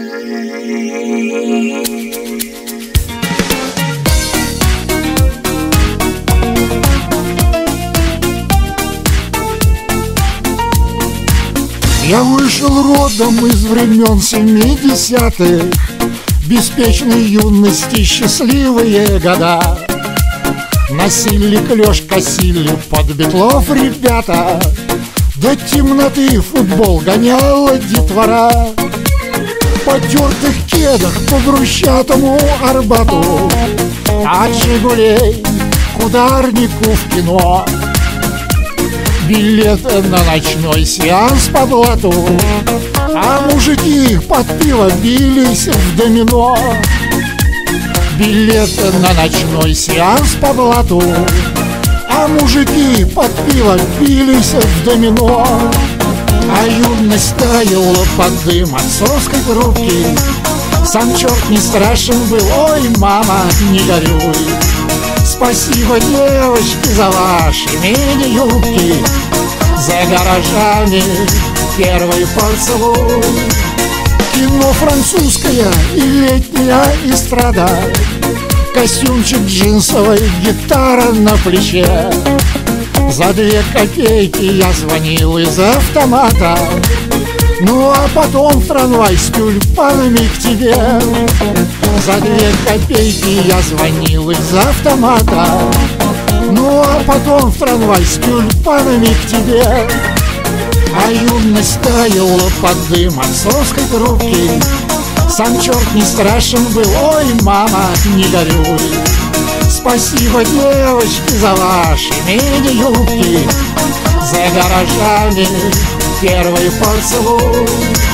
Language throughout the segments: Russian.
Я вышел родом из времен 70-х, беспечной юности счастливые года. Носили клёш, косили под Бетлов ребята, до темноты футбол гоняла детвора. В потертых кедах по брусчатому Арбату, от «Жигулей» к ударнику в кино. Билет на ночной сеанс по блату, а мужики под пиво бились в домино. Билет на ночной сеанс по блату, а мужики под пиво бились в домино. А юность таяла под дым отцовской трубки. Сам черт не страшен был, ой, мама, не горюй. Спасибо, девочки, за ваши мини-юбки, за гаражами первый поцелуй. Кино французское и летняя эстрада, костюмчик джинсовый, гитара на плече. За 2 копейки я звонил из автомата, ну а потом в трамвай с тюльпанами к тебе. За 2 копейки я звонил из автомата, ну а потом в трамвай с тюльпанами к тебе. А юность таяла под дым отцовской трубки. Сам черт не страшен был, ой, мама, не горюй. Спасибо, девочки, за ваши мини-юбки, за гаражами первый поцелуй.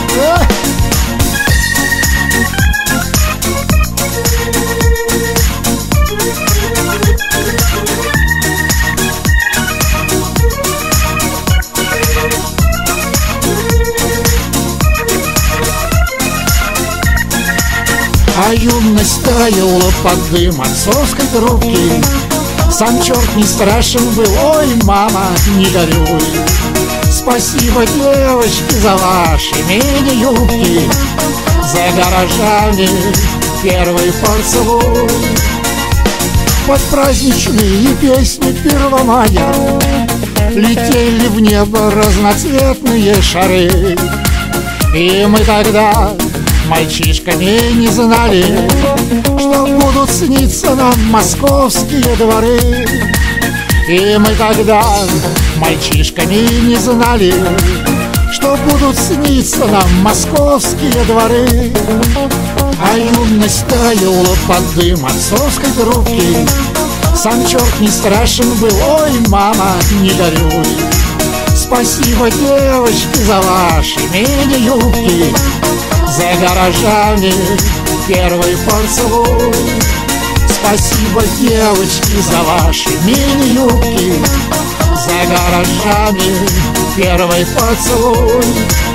А юность таяла под дым отцовской трубки. Сам черт не страшен был, ой, мама, не горюй. Спасибо, девочки, за ваши мини-юбки, за гаражами первый поцелуй. Под праздничные песни 1 мая летели в небо разноцветные шары. И мы тогда мальчишками не знали, что будут сниться нам московские дворы. И мы тогда мальчишками не знали, что будут сниться нам московские дворы. А юность таяла под дым отцовской трубки. Сам черт не страшен был, ой, мама, не горюй. Спасибо, девочки, за ваши мини-юбки, за гаражами первый поцелуй. Спасибо, девочки, за ваши мини-юбки, за гаражами первый поцелуй.